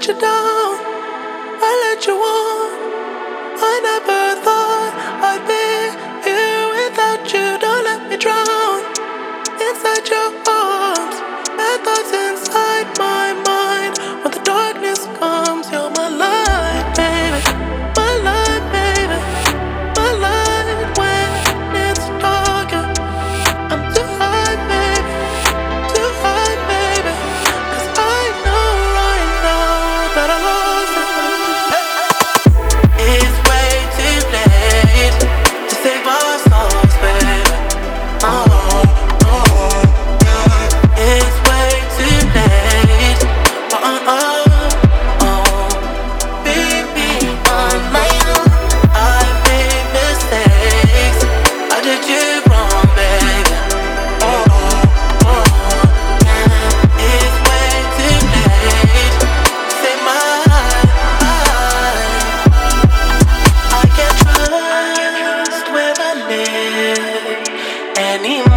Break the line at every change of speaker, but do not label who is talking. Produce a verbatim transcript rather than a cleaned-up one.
let you down, I let you on. I never thought I'd be here without you. Don't let me drown inside your arms. Bad thoughts inside my mind. When the darkness comes, you're my light, baby. My light, baby. My light when it's dark. I'm too high, baby. Too high, baby. 'Cause I know right now that I lost it. It's way too late to save our souls, baby. Oh, oh, yeah. It's way too late. Oh, oh, oh. Baby, on my own, I made mistakes. I did you wrong, baby. Oh, oh, yeah. It's way too late to save my life. I can't trust where I live anymore.